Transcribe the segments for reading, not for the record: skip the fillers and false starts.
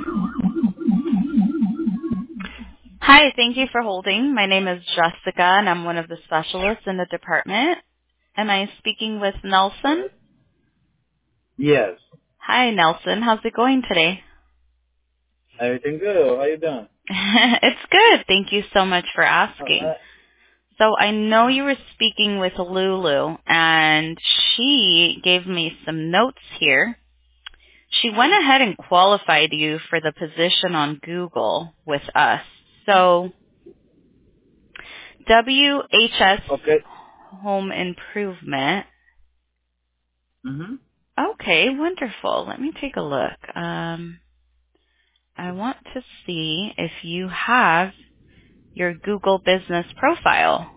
Hi, thank you for holding. My name is Jessica, and I'm one of the specialists in the department. Am I speaking with Nelson? Yes. Hi, Nelson. How's it going today? Everything good. How you doing? It's good. Thank you so much for asking. Alright. So I know you were speaking with Lulu, and she gave me some notes here. She went ahead and qualified you for the position on Google with us. So WHS Okay. Home Improvement. Mm-hmm. Okay, wonderful. Let me take a look. I want to see if you have your Google business profile.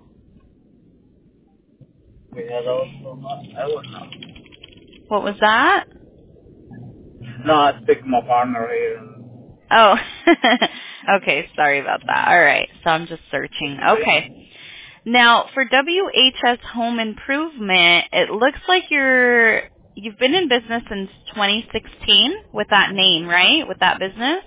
We had also I don't know. What was that? No, I speak to my partner here. Oh, okay. Sorry about that. All right. So I'm just searching. Okay. Now for WHS Home Improvement, it looks like you've been in business since 2016 with that name, right? With that business?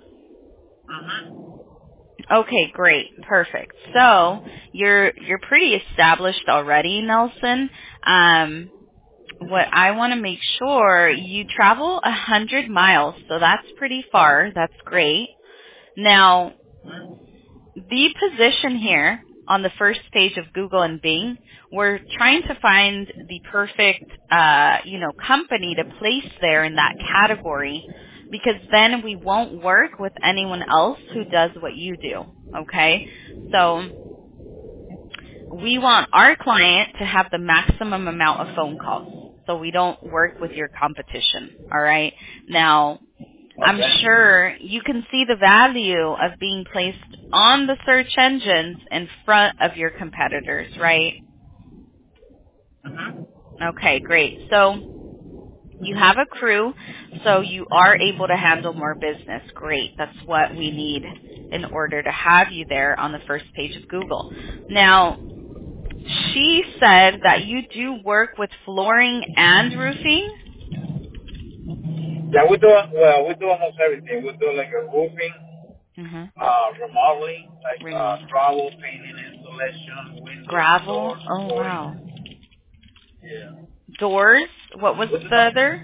Okay, great. Perfect. So you're pretty established already, Nelson. What I want to make sure, you travel 100 miles, so that's pretty far. That's great. Now, the position here on the first page of Google and Bing, we're trying to find the perfect, company to place there in that category, because then we won't work with anyone else who does what you do. Okay? So we want our client to have the maximum amount of phone calls, so we don't work with your competition. All right? Now, I'm Okay. sure you can see the value of being placed on the search engines in front of your competitors, right? Okay, great. So you have a crew, so you are able to handle more business. Great. That's what we need in order to have you there on the first page of Google. Now, she said that you do work with flooring and roofing. Yeah, we do almost everything. We do like a roofing, Mm-hmm. remodeling, like Remodel. travel, painting, installation, windows, Gravel. doors, Oh, wow. flooring. Yeah. Doors. What was We do the other?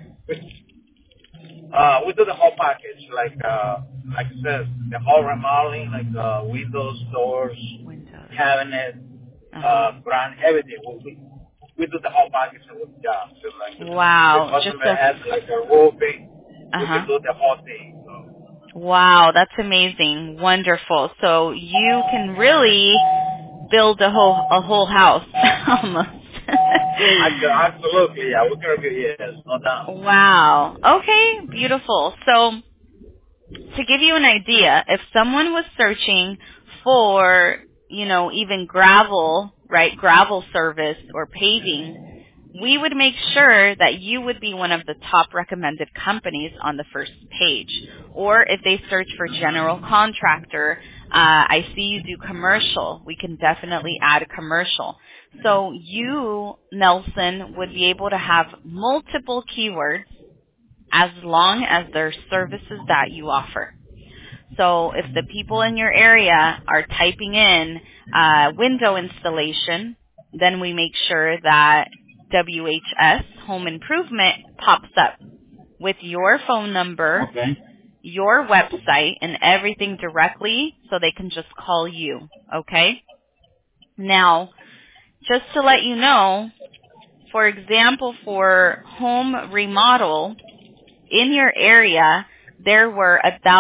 we do the whole package, like I said, the whole remodeling, like windows, doors, Windows. cabinet, Uh-huh. brand, everything. We do the whole package of the job. So like if the Wow. Just customer has like a roofing, we uh-huh. can do the whole thing. So Wow, that's amazing. Wonderful. So you can really build a whole house almost. absolutely, yeah, we can review, yes, no doubt. Wow. Okay, beautiful. So to give you an idea, if someone was searching for, even gravel, right, gravel service or paving, we would make sure that you would be one of the top recommended companies on the first page. Or if they search for general contractor, I see you do commercial. We can definitely add a commercial. So you, Nelson, would be able to have multiple keywords as long as they're services that you offer. So if the people in your area are typing in window installation, then we make sure that WHS Home Improvement pops up with your phone number, Okay. your website, and everything directly so they can just call you. Okay? Now, just to let you know, for example, for home remodel, in your area, there were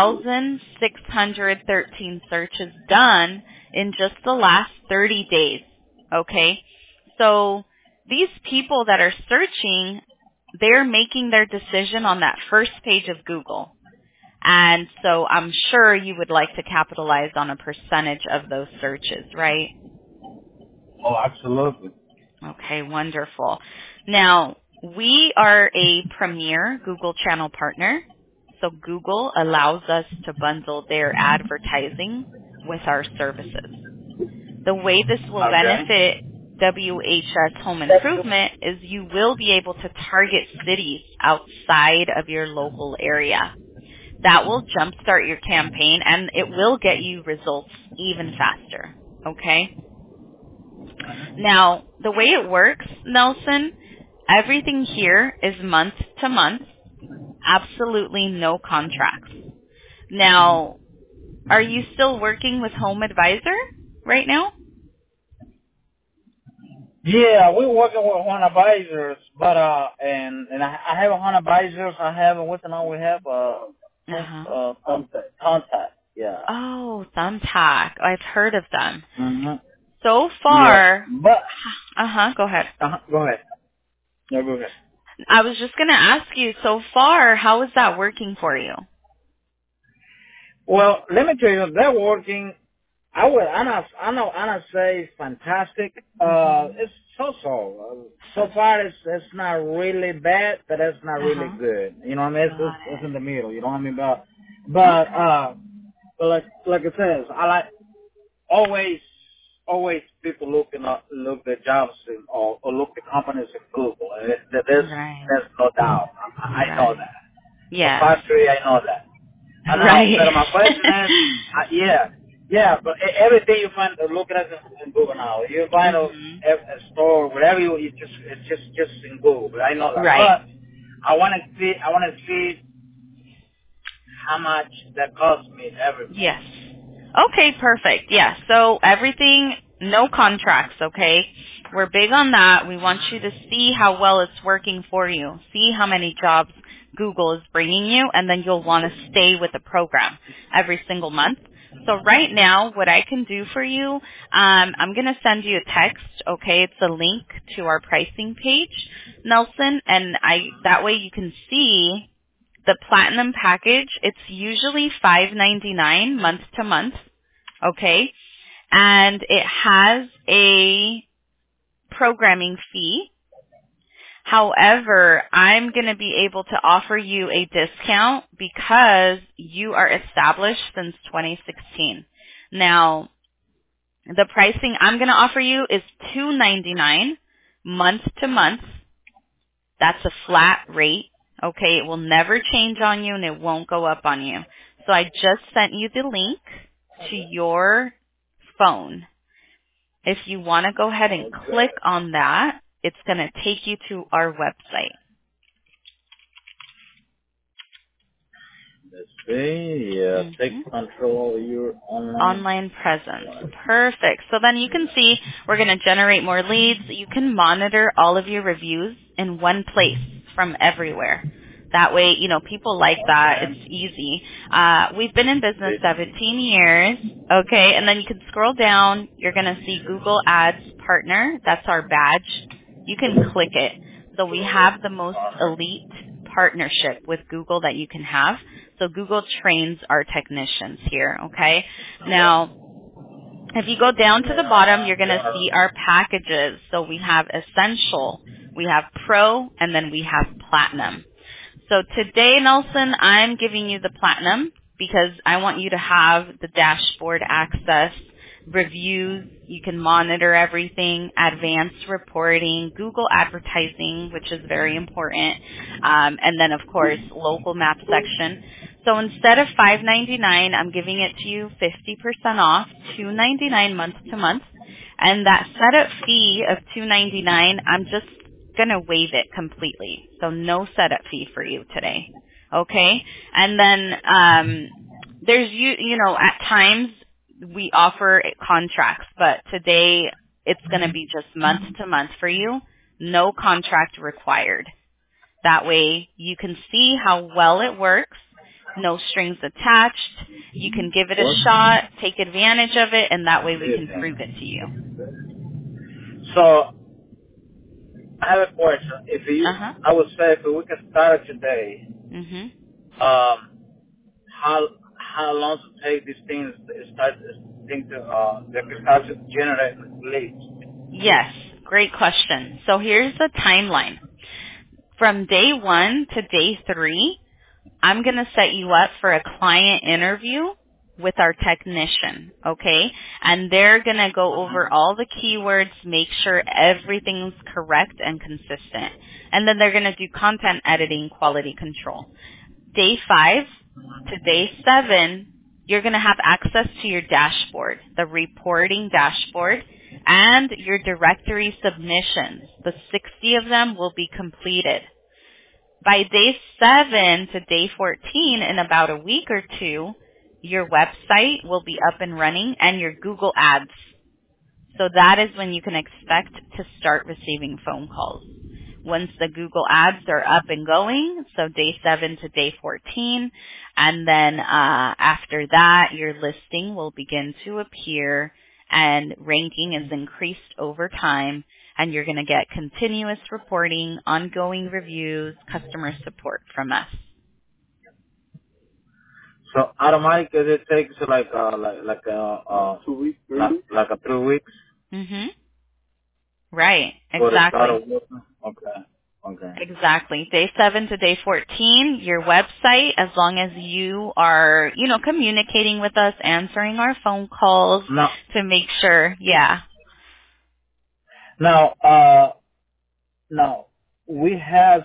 1,613 searches done in just the last 30 days. Okay? So these people that are searching, they're making their decision on that first page of Google. And so I'm sure you would like to capitalize on a percentage of those searches, right? Oh, absolutely. Okay, wonderful. Now, we are a premier Google channel partner. So Google allows us to bundle their advertising with our services. The way this will Okay. benefit WHS Home Improvement is you will be able to target cities outside of your local area. That will jumpstart your campaign, and it will get you results even faster. Okay? Now, the way it works, Nelson, everything here is month to month, absolutely no contracts. Now, are you still working with Home Advisor right now? Yeah, we're working with one advisors, but and I have one advisors. I have what's the name? We have contact. Yeah. Oh, Thumbtack. I've heard of them. Mhm. So Yeah, far, but go ahead. go ahead. Yeah, go ahead. I was just going to ask you, so far, how is that working for you? Well, let me tell you, they're working. I'm not say it's fantastic. It's so. So far, it's not really bad, but it's not really good. You know what I mean? It's in the middle. You know what I mean? But like it says, I like always people look the jobs or look the companies in Google. Right. There's no doubt. I know Right. that. The Yes. factory, I know that. And now, Right. but my question is, yeah, but everything you find, look at it in Google now. You find Mhm. a store, whatever it's just in Google. But I know that. Right. But I want to see how much that costs me every month. Yes. Okay, perfect. Yeah. So everything, no contracts, okay? We're big on that. We want you to see how well it's working for you. See how many jobs Google is bringing you, and then you'll want to stay with the program every single month. So right now, what I can do for you, I'm going to send you a text, okay? It's a link to our pricing page, Nelson, and that way you can see the platinum package. It's usually $5.99 month to month, okay? And it has a programming fee. However, I'm going to be able to offer you a discount because you are established since 2016. Now, the pricing I'm going to offer you is $2.99 month to month. That's a flat rate. Okay, it will never change on you and it won't go up on you. So I just sent you the link to your phone. If you want to go ahead and click on that, it's going to take you to our website. Let's see. Take control of your Online presence. Perfect. So then you can see we're going to generate more leads. You can monitor all of your reviews in one place from everywhere. That way, people like that. It's easy. We've been in business 17 years. Okay. And then you can scroll down. You're going to see Google Ads Partner. That's our badge. You can click it. So we have the most elite partnership with Google that you can have. So Google trains our technicians here, okay? Now, if you go down to the bottom, you're going to see our packages. So we have Essential, we have Pro, and then we have Platinum. So today, Nelson, I'm giving you the Platinum because I want you to have the dashboard access, reviews, you can monitor everything, advanced reporting, Google advertising, which is very important, and then, of course, local map section. So instead of $5.99, I'm giving it to you 50% off, $2.99 month to month. And that setup fee of $2.99, I'm just going to waive it completely. So no setup fee for you today. Okay? And then there's, at times we offer contracts, but today it's going to be just month to month for you. No contract required. That way you can see how well it works. No strings attached. You can give it a shot, take advantage of it, and that way we can prove it to you. So I have a question. I would say if we can start it today, how long does it take these things to start to generate leads? Yes, great question. So here's the timeline. From day 1 to day 3, I'm going to set you up for a client interview with our technician, okay? And they're going to go over all the keywords, make sure everything's correct and consistent. And then they're going to do content editing, quality control. Day 5, to day 7, you're going to have access to your dashboard, the reporting dashboard, and your directory submissions. The 60 of them will be completed. By day 7 to day 14, in about a week or two, your website will be up and running and your Google Ads. So that is when you can expect to start receiving phone calls. Once the Google Ads are up and going, so day 7 to day 14, and then after that, your listing will begin to appear and ranking is increased over time, and you're going to get continuous reporting, ongoing reviews, customer support from us. So automatically it takes like 2 weeks, like 3 weeks. Mhm. Right. Exactly. Okay. Exactly. Day 7 to day 14, your website, as long as you are, communicating with us, answering our phone calls to make sure, yeah. Now, we have,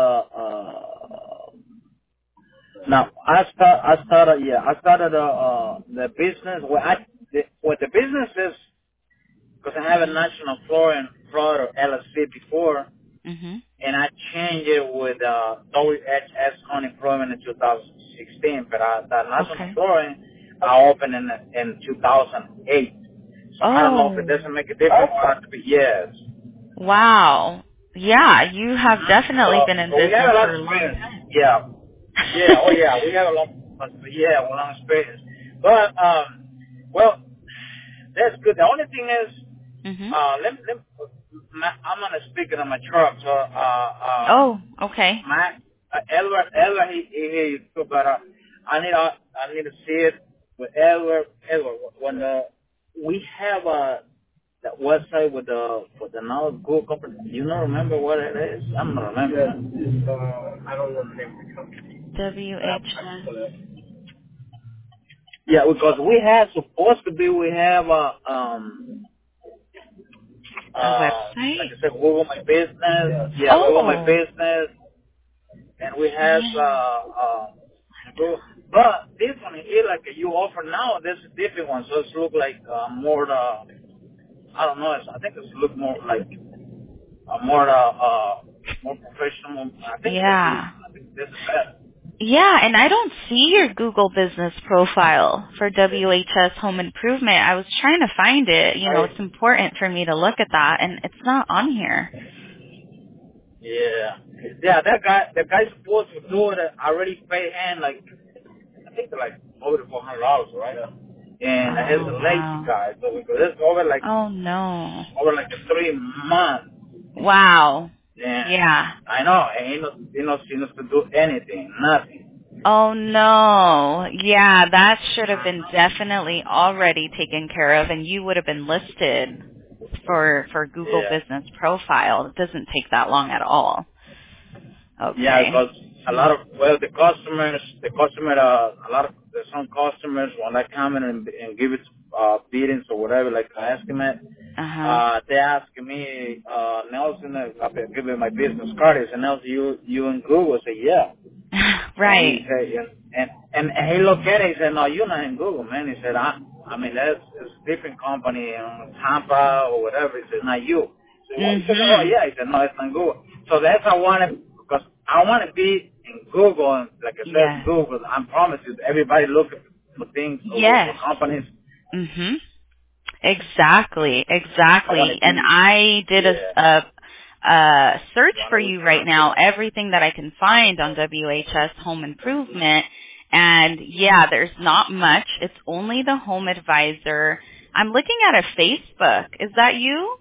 now I started the business what the business is, because I have a national Florida LLC before. Mhm. And I changed it with WHS Unemployment in 2016, but that national Florida I opened in 2008. So I don't know if it doesn't make a difference. Yes. Wow. Yeah, you have definitely been in business for a long time. Yeah. Oh yeah, we have a long experience. But well, that's good. The only thing is, I'm on a speaker on my truck, so oh, okay. Edward, he hear you too, but I need to see it with Edward. When we have that website with the now Google company, you don't remember what it is? I don't remember. I don't know the name of the company. WHS. Yeah, because we have A website? like I said, Google My Business. Yeah, Google My Business. And we have, Google. But this one here, like you offer now, there's a different one. So it's look like more, I don't know, I think it's look more like more professional. I think this is better. Yeah, and I don't see your Google business profile for WHS Home Improvement. I was trying to find it. It's important for me to look at that, and it's not on here. Yeah, the guy supposed to do it. I already paid him I think they're like over $400, right? And it's a lazy guy, so it's over oh no, over like 3 months. Wow. Yeah. I know, and he knows to do anything, nothing. Oh no. Yeah, that should have been definitely already taken care of, and you would have been listed for Google Business Profile. It doesn't take that long at all. Okay. Yeah, because a lot of some customers when I come in and give it biddings or whatever, like an estimate, they ask me, Nelson, I give me my business card. And Nelson, you in Google? I say, yeah. Right. And he looked at it. He said, no, you're not in Google, man. He said, I mean, it's a different company in Tampa or whatever. He said, not you. So he said, oh yeah. He said, no, it's not Google. So that's I wanted, because I want to be in Google, and like I said, Google. I promise you, everybody looking for things for companies. Mhm. Exactly. And I did a search for you right now. Everything that I can find on WHS Home Improvement, and yeah, there's not much. It's only the Home Advisor. I'm looking at a Facebook. Is that you?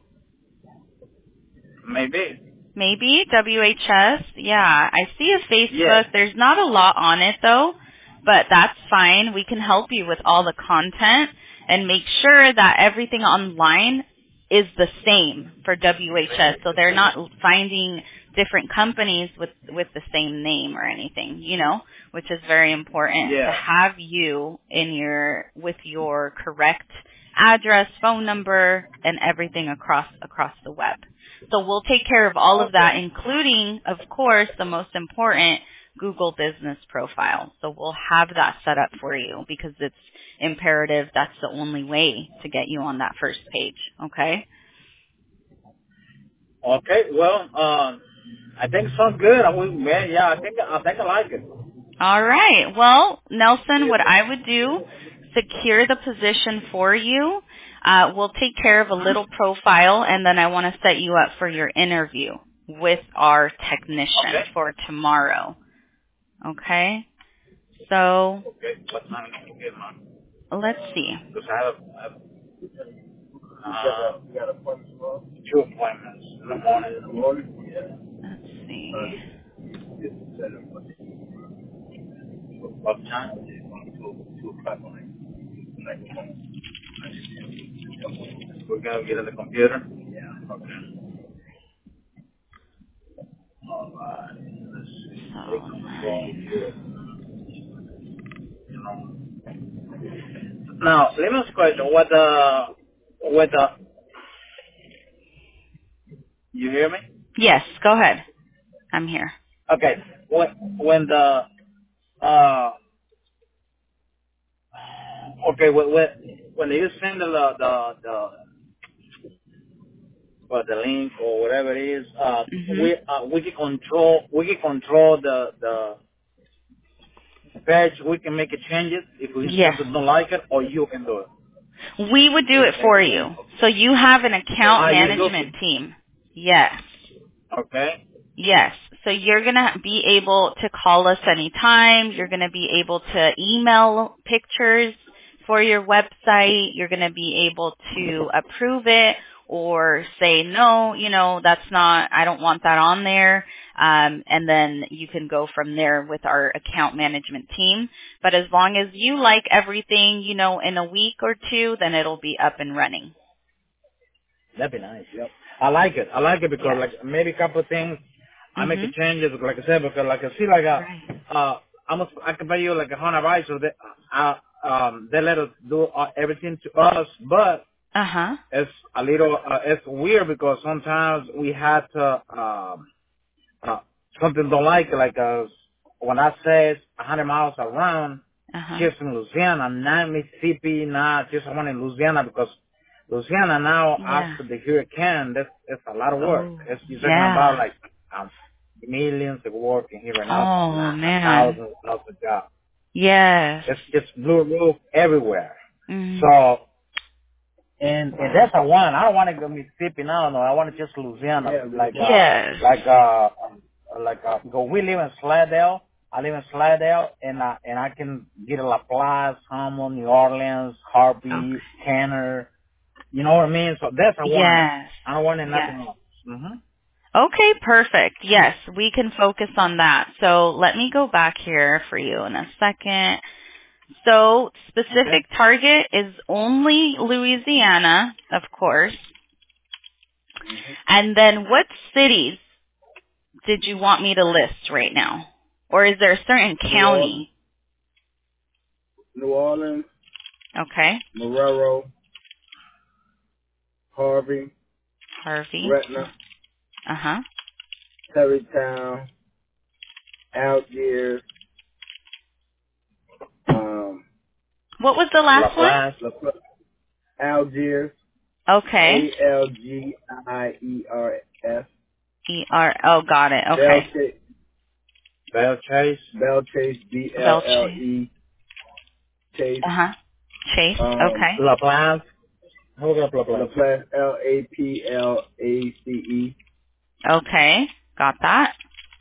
Maybe WHS. Yeah, I see a Facebook. Yes. There's not a lot on it though, but that's fine. We can help you with all the content and make sure that everything online is the same for WHS, so they're not finding different companies with the same name or anything, which is very important to have you with your correct address, phone number, and everything across the web. So we'll take care of all of that, including, of course, the most important, Google Business Profile. So we'll have that set up for you because it's imperative. That's the only way to get you on that first page. Okay? Okay. Well, I think it sounds good. I think I like it. All right. Well, Nelson, what I would do, secure the position for you. We'll take care of a little profile, and then I want to set you up for your interview with our technician for tomorrow. Okay? So, Okay. What time can you get, man? let's see. Because I have two appointments in the morning. Yeah. Let's see. What time? 2 o'clock. We're gonna get on the computer. Yeah. Okay. All right. Let's see. So, 9. You know. Now, let me ask a question. You hear me? Yes, go ahead. I'm here. Okay. When the okay when you send the link or whatever it is, we can control the page. We can make changes if we Yes. don't like it, or you can do it. We would do it for you. So you have an account management team. Yes. Okay. Yes. So you're going to be able to call us anytime. You're going to be able to email pictures for your website. You're going to be able to approve it or say, no, I don't want that on there. And then you can go from there with our account management team. But as long as you like everything, in a week or two, then it'll be up and running. That'd be nice. Yep. I like it because like maybe a couple of things I make changes, like I said, because like I see like I can pay you like $100, so they let us do everything to us, but it's a little it's weird because sometimes we had to something don't like when I say 100 miles around, just in Louisiana, not Mississippi, not just one in Louisiana, because Louisiana now after the hurricane, that's a lot of work. You're talking about like millions of work in here right now. Oh man, thousands of jobs. Yes. It's blue roof everywhere. So, and that's a one. I don't want to go Mississippi now. No, I want to just Louisiana. We live in Slidell. I live in Slidell, and I can get a LaPlace, Hammond, New Orleans, Harvey, Tanner. You know what I mean? So that's a one. I don't want nothing else. Okay, perfect. Yes, we can focus on that. So let me go back here for you in a second. So specific target is only Louisiana, of course. And then what cities did you want me to list right now? Or is there a certain county? New Orleans. Okay. Marrero. Harvey. Retna. Terrytown. Algiers. What was the last one? Algiers. Okay. Algiers. Oh, got it. Okay. Belle Chase. BLLE. Chase. Chase. Okay. LaPlace. Hold up, LaPlace. LAPLACE. Okay. Got that.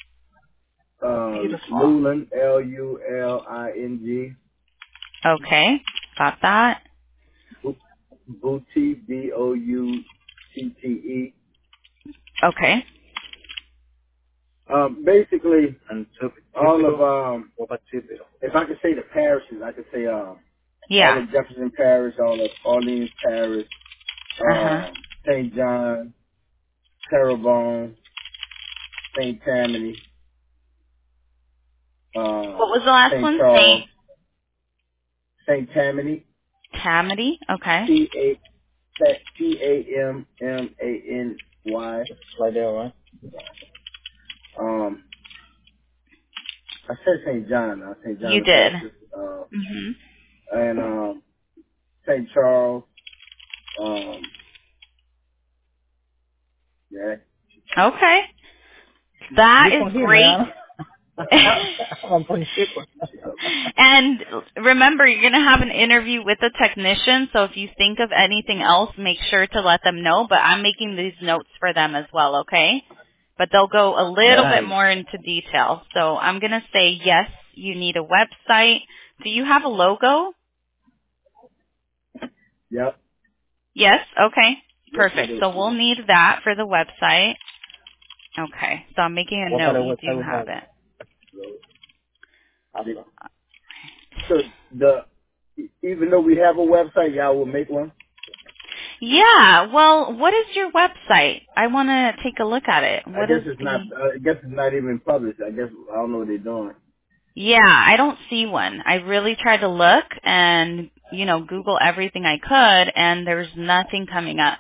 Luling. LULING. Okay. Got that. Boutte. BOUTTE. Okay. Basically, all of if I could say the parishes, I could say all of Jefferson Parish, all of Orleans Parish, St. John, Terrebonne, St. Tammany. What was the last one? Charles, St. Tammany. Tammany. Okay. TAMMANY. Slidell, right? I said St. John. St. John You the did. Baptist. And St. Charles. Yeah. Okay. That is great. And remember, you're going to have an interview with the technician, so if you think of anything else, make sure to let them know. But I'm making these notes for them as well, okay? But they'll go a little bit more into detail. So I'm going to say, yes, you need a website. Do you have a logo? Yep. Yes? Okay. Perfect. So we'll need that for the website. Okay. So I'm making a note. You do have it. So even though we have a website, y'all will make one? Yeah. Well, what is your website? I want to take a look at it. I guess it's not even published. I don't know what they're doing. Yeah, I don't see one. I really tried to look and, Google everything I could, and there's nothing coming up.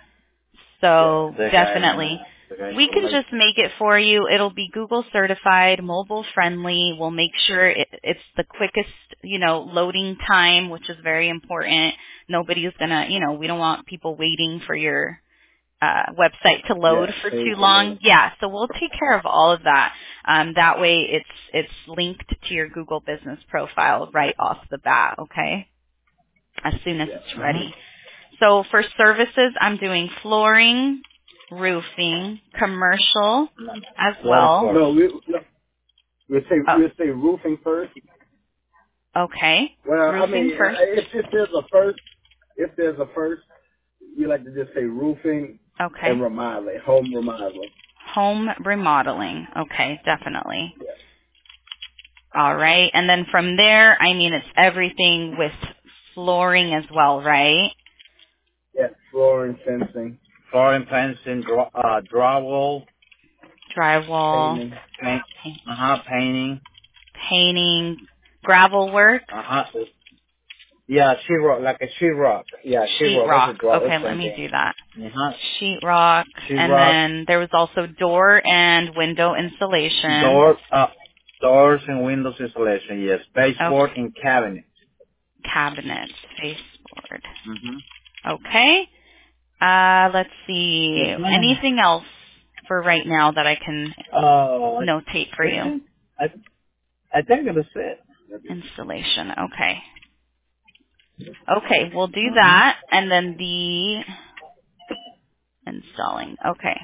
So definitely. We can just make it for you. It'll be Google certified, mobile friendly. We'll make sure it's the quickest, loading time, which is very important. Nobody's gonna, we don't want people waiting for your website to load for too long. Yeah, so we'll take care of all of that. That way it's linked to your Google business profile right off the bat, okay? As soon as it's ready. So for services, I'm doing flooring, roofing, commercial as well. We'll say roofing first. Okay. Well, roofing first. If there's a first, we like to just say roofing and remodeling, home remodeling. Home remodeling. Okay, definitely. Yeah. All right. And then from there, it's everything with flooring as well, right? Yeah, flooring, fencing. Flooring, fencing, drywall. Drywall. Painting. Painting. Gravel work. Yeah, sheetrock, like a sheetrock. Yeah, sheetrock. Okay, let me do that. Sheetrock. And then there was also door and window installation. Doors and windows installation, yes. Baseboard and cabinets. Cabinets, baseboard. Okay. Let's see. Yes, anything else for right now that I can notate for you? I think that's it. Installation. Okay. Okay, we'll do that, and then the installing. Okay.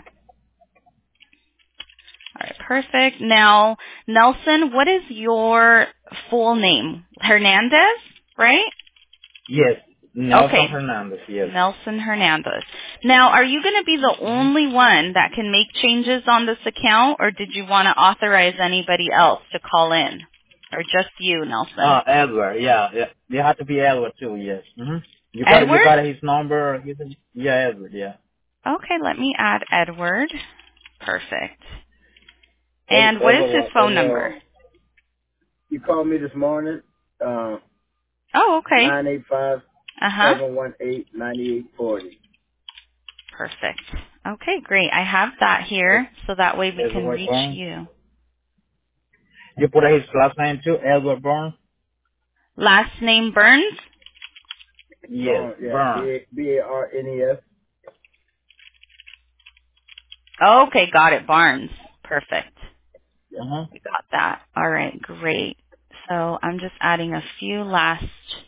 All right, perfect. Now, Nelson, what is your full name? Hernandez, right? Yes. Nelson Hernandez, yes. Nelson Hernandez. Now, are you going to be the only one that can make changes on this account, or did you want to authorize anybody else to call in? Or just you, Nelson? Edward, yeah. You have to be Edward too, yes. You got his number? Yeah, Edward, yeah. Okay, let me add Edward. Perfect. And what is his phone number? You called me this morning. Oh, okay. 985-718-9840. Perfect. Okay, great. I have that here, so that way we can reach you. You put his last name too, Edward Burns? Last name Burns? Yes, Burns. B-A-R-N-E-S. Okay, got it. Barnes. Perfect. We got that. All right, great. So I'm just adding a few last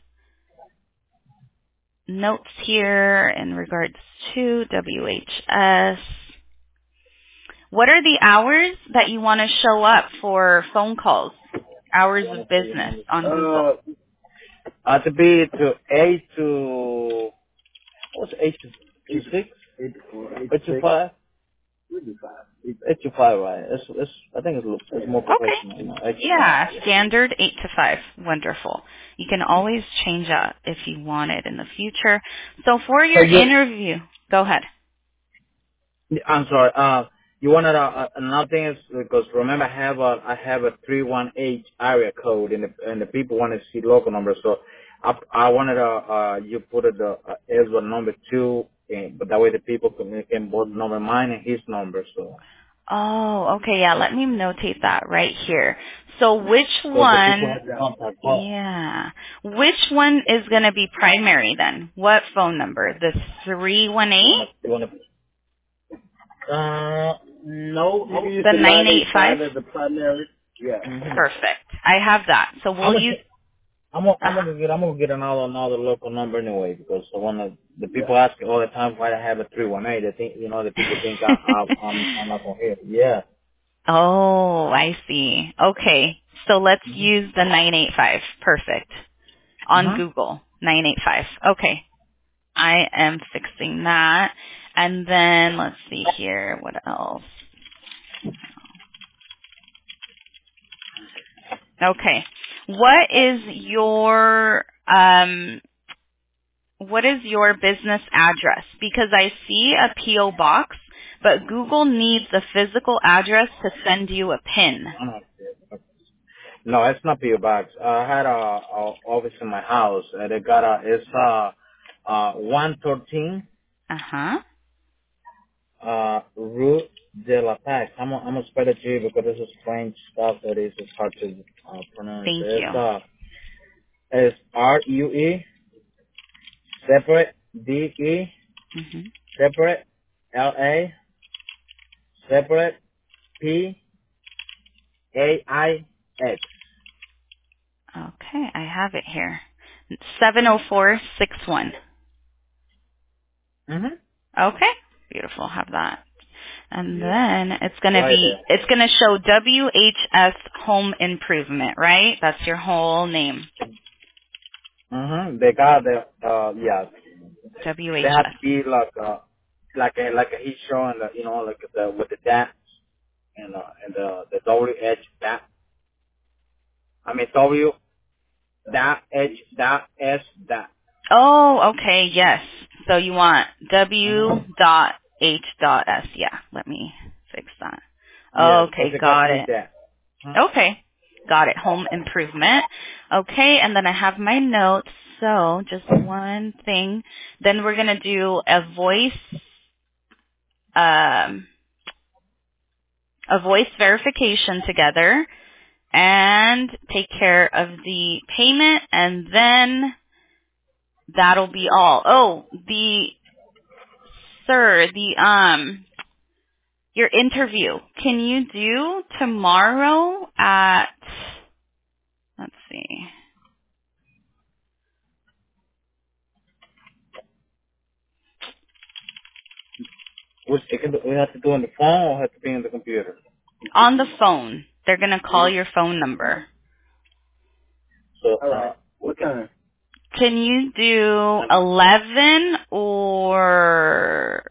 notes here in regards to WHS. What are the hours that you want to show up for phone calls? Hours of business on Google. To be to 8 to, what's 8 to 6? 8 to 5? 8 to 5, right? I think it's more professional. Okay. Yeah, standard 8 to 5. Wonderful. You can always change up if you want it in the future. So for your interview, go ahead. I'm sorry. You wanted another thing is because remember I have a 318 area code and the people want to see local numbers. So I wanted you put the Edward number 2, but that way the people can both number mine and his number. So. Oh, okay, yeah, let me notate that right here. So which one, which one is going to be primary then? What phone number? The 318? No, The 985? as the primary. Yeah. Perfect. I have that. So we'll use... I'm gonna get another local number anyway, because the people ask me all the time why I have a 318. They think, the people think I'm not gonna hear. Yeah. Oh, I see. Okay. So let's use the 985. Perfect. On Google. 985. Okay. I am fixing that. And then let's see here. What else? Okay. What is your business address? Because I see a P.O. box, but Google needs a physical address to send you a PIN. No, it's not P.O. box. I had a office in my house. It's 113 Rue de la Paix. I'm gonna spell it to you because this is French stuff that is hard to pronounce. Thank you. It's RUE separate DE separate LA separate PAIX. Okay, I have it here. 70461. Okay, beautiful. Have that. And then it's going to show WHS Home Improvement, right? That's your whole name. They got WHS. WHS. They have to be like he's showing with the dats and the WH dot. I mean W dot H dot S dot. Oh, okay, yes. So you want W dot H dot S. Yeah, let me fix that. Okay, got it. Okay, got it. Home improvement. Okay, and then I have my notes. So just one thing. Then we're gonna do a voice verification together and take care of the payment, and then that'll be all. Oh, your interview. Can you do tomorrow at, let's see. We have to do on the phone or have to be on the computer? On the phone. They're going to call your phone number. So, what time? Can you do 11 or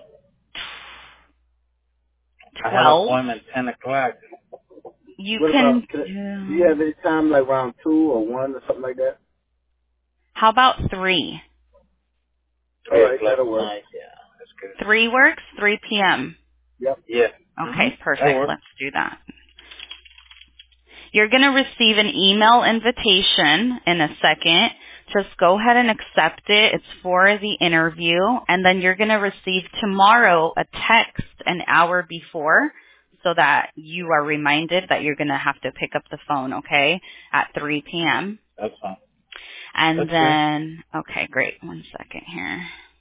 12? I have an appointment at 10 o'clock. Do you have any time like around 2 or 1 or something like that? How about 3? All right, that'll work. Nice, yeah, that's good. 3 works? 3 p.m.? Yep. Yeah. Okay, perfect. Let's do that. You're going to receive an email invitation in a second. Just go ahead and accept it. It's for the interview. And then you're going to receive tomorrow a text an hour before so that you are reminded that you're going to have to pick up the phone, okay, at 3 p.m. That's fine. And then, okay, great. 1 second here.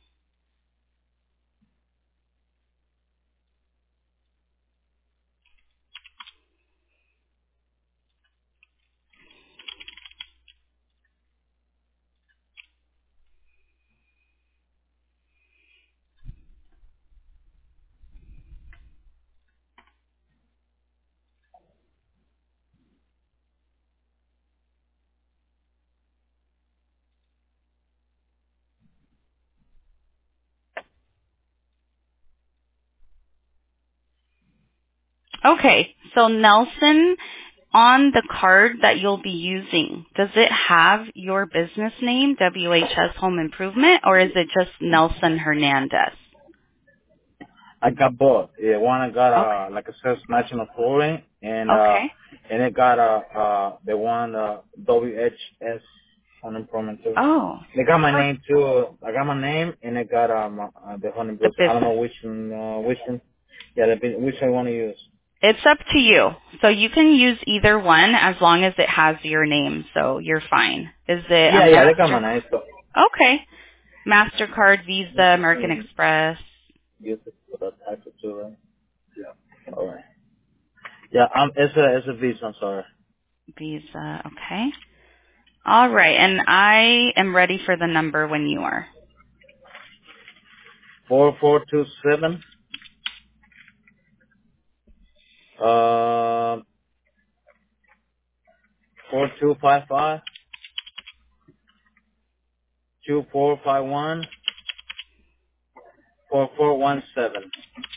Okay, so Nelson, on the card that you'll be using, does it have your business name, WHS Home Improvement, or is it just Nelson Hernandez? I got both. Yeah, one I got like it says National Flooring, and it got the one WHS Home Improvement too. Oh, they got my name too. I got my name, and it got the Home Improvement. I don't know which one. Yeah, which I want to use. It's up to you. So you can use either one as long as it has your name, so you're fine. Is it Yeah, déjame na esto. Okay. MasterCard, Visa, American Express. Use it for that type of too, right? Yeah. All right. Yeah, it's a Visa, I'm sorry. Visa, okay. All right, and I am ready for the number when you are. 4427 4255 2451 4417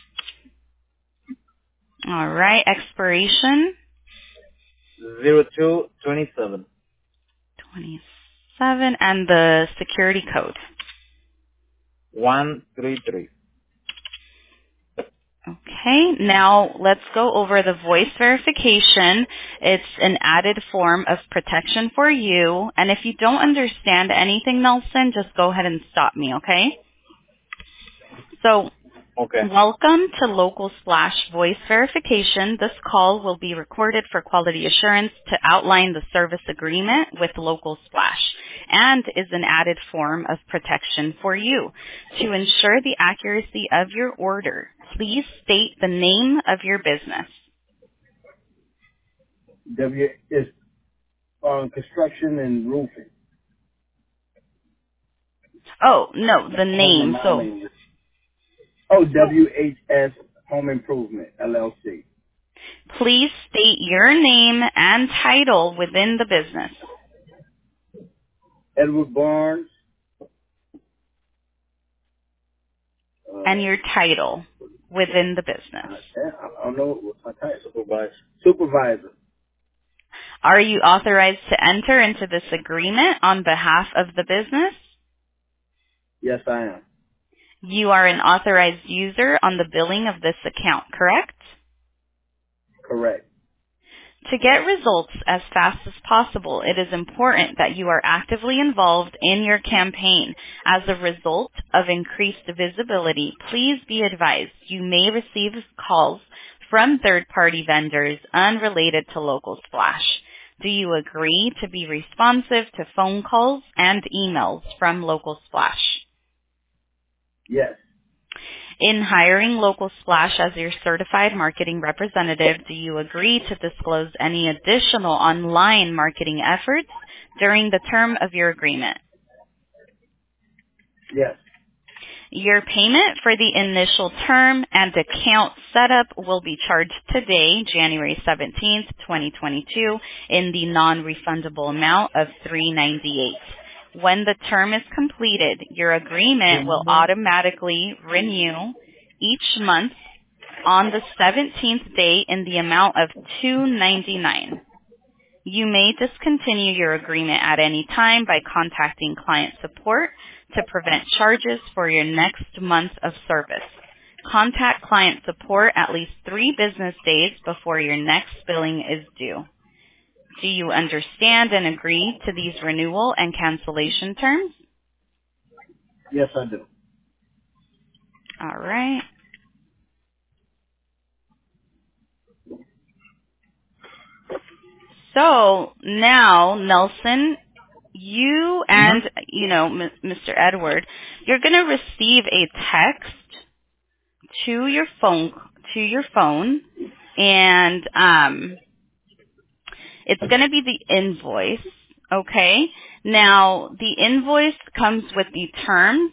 All right, expiration 0227 27 and the security code. 133. Okay, now let's go over the voice verification. It's an added form of protection for you. And if you don't understand anything, Nelson, just go ahead and stop me, okay? So, Okay. welcome to Local Splash Voice Verification. This call will be recorded for quality assurance to outline the service agreement with Local Splash and is an added form of protection for you. To ensure the accuracy of your order, please state the name of your business. Is construction and roofing. Oh, no, the name. So, WHS Home Improvement, LLC. please state your name and title within the business. Edward Barnes. And your title within the business. I don't know what's my title. Supervisor. Are you authorized to enter into this agreement on behalf of the business? Yes, I am. You are an authorized user on the billing of this account, correct? Correct. To get results as fast as possible, it is important that you are actively involved in your campaign. As a result of increased visibility, please be advised you may receive calls from third-party vendors unrelated to Local Splash. Do you agree to be responsive to phone calls and emails from Local Splash? Yes. In hiring Local Splash as your certified marketing representative, do you agree to disclose any additional online marketing efforts during the term of your agreement? Yes. Your payment for the initial term and account setup will be charged today, January 17th, 2022, in the non-refundable amount of $398. When the term is completed, your agreement will automatically renew each month on the 17th day in the amount of $299. You may discontinue your agreement at any time by contacting client support to prevent charges for your next month of service. Contact client support at least 3 business days before your next billing is due. Do you understand and agree to these renewal and cancellation terms? Yes, I do. All right. So now, Nelson, you and, Mr. Edward, you're going to receive a text to your phone, and it's going to be the invoice, okay? Now, the invoice comes with the terms.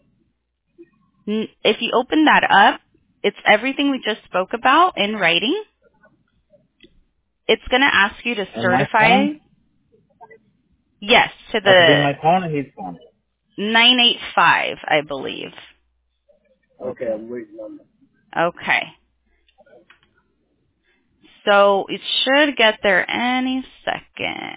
If you open that up, it's everything we just spoke about in writing. It's going to ask you to certify. Yes, to the my phone and his phone. 985, I believe. Okay, I'm waiting on that. Okay. So it should get there any second.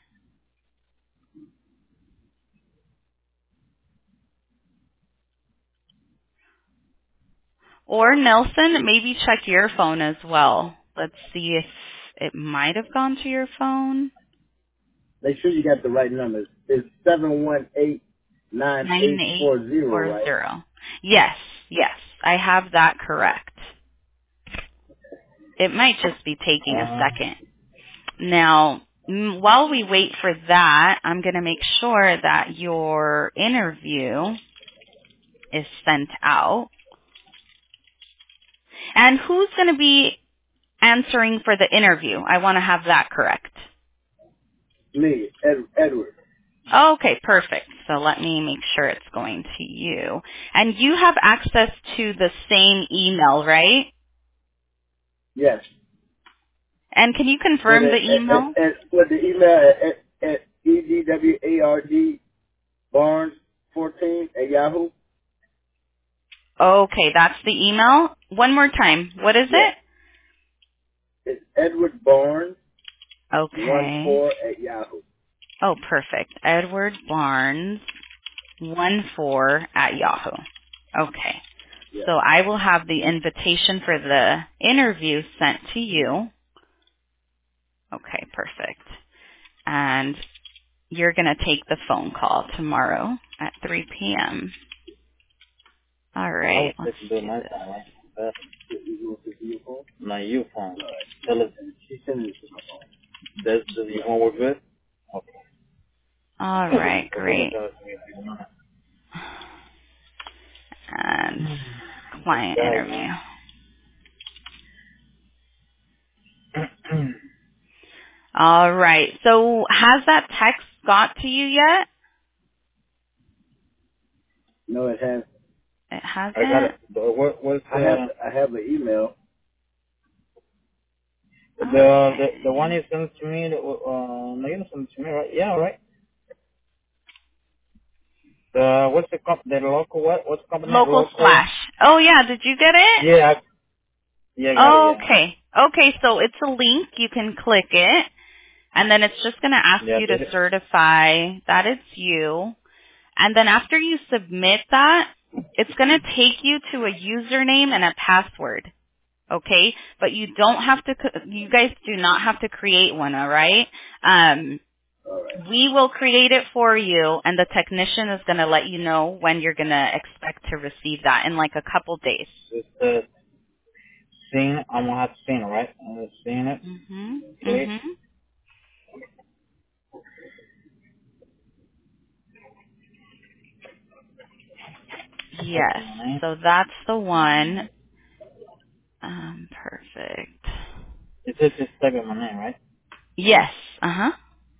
Or Nelson, maybe check your phone as well. Let's see if it might have gone to your phone. Make sure you got the right numbers. It's 718-9840, right? Yes, I have that correct. It might just be taking a second. Now, while we wait for that, I'm going to make sure that your interview is sent out. And who's going to be answering for the interview? I want to have that correct. Me, Edward. Okay, perfect. So let me make sure it's going to you. And you have access to the same email, right? Yes. And can you confirm the email? With the email at EDWARD Barnes14 at Yahoo. Okay, that's the email. One more time. What is it? It's Edward Barnes. Okay. 14 at Yahoo. Oh, perfect. Edward Barnes 14 at Yahoo. Okay. Yeah. So I will have the invitation for the interview sent to you. Okay, perfect. And you're going to take the phone call tomorrow at 3 p.m. All right. Let's do my time, right? My U phone. Tell us. She sent it to my phone. Does your phone work good? Okay. All right, great. And client interview. All right. So has that text got to you yet? No, it hasn't. It hasn't? I got it. I have an email. The one you sent to me, no, you didn't send it to me, right? Yeah, right. What's the local, what's the company? Local Splash. Oh yeah, did you get it? Yeah. Yeah, I got it, yeah. Okay. Okay, so it's a link. You can click it. And then it's just going to ask you to certify that it's you. And then after you submit that, it's going to take you to a username and a password. Okay? But you don't have to, you guys do not have to create one, all right? We will create it for you, and the technician is going to let you know when you're going to expect to receive that in like a couple days. It's seeing, I'm going to have to see it, right? I'm seeing it. Mm-hmm. Mm-hmm. Yes. So that's the one. Perfect. It's just type in my name, right? Yes. Uh-huh.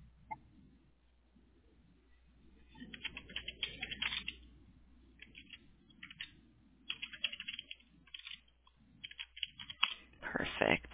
Perfect.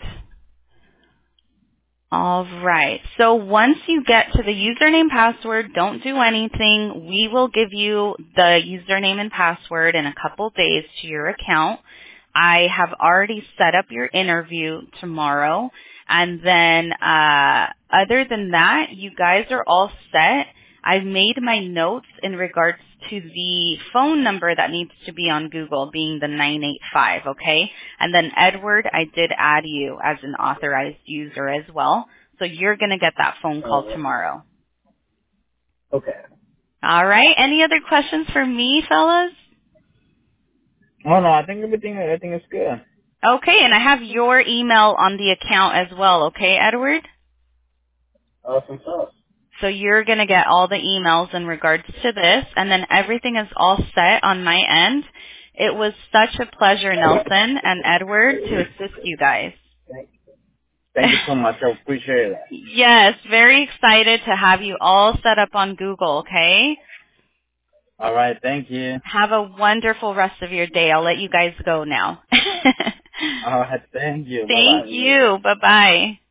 All right. So once you get to the username password, don't do anything. We will give you the username and password in a couple days to your account. I have already set up your interview tomorrow. And then other than that, you guys are all set. I've made my notes in regards to the phone number that needs to be on Google being the 985, okay? And then Edward, I did add you as an authorized user as well. So you're going to get that phone call tomorrow. Okay. All right. Any other questions for me, fellas? Oh, no, I think everything is good. Okay, and I have your email on the account as well, okay, Edward? Awesome sauce. So you're going to get all the emails in regards to this, and then everything is all set on my end. It was such a pleasure, Nelson and Edward, to assist you guys. Thank you so much. I appreciate that. Yes, very excited to have you all set up on Google, okay? All right, thank you. Have a wonderful rest of your day. I'll let you guys go now. All right, thank you. Thank you. Bye-bye.